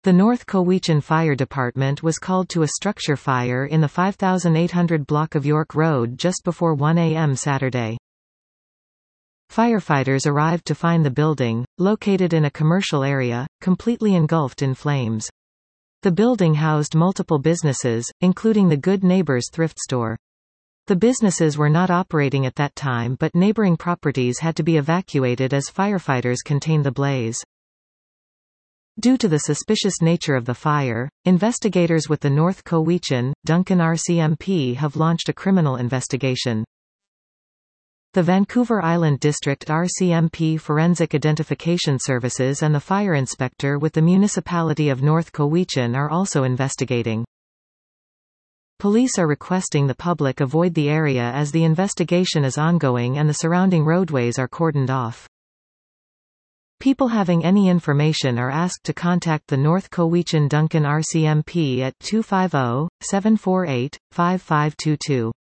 The North Cowichan Fire Department was called to a structure fire in the 5800 block of York Road just before 1 a.m. Saturday. Firefighters arrived to find the building, located in a commercial area, completely engulfed in flames. The building housed multiple businesses, including the Good Neighbors thrift store. The businesses were not operating at that time, but neighboring properties had to be evacuated as firefighters contained the blaze. Due to the suspicious nature of the fire, investigators with the North Cowichan, Duncan RCMP have launched a criminal investigation. The Vancouver Island District RCMP Forensic Identification Services and the fire inspector with the municipality of North Cowichan are also investigating. Police are requesting the public avoid the area as the investigation is ongoing and the surrounding roadways are cordoned off. People having any information are asked to contact the North Cowichan Duncan RCMP at 250-748-5522.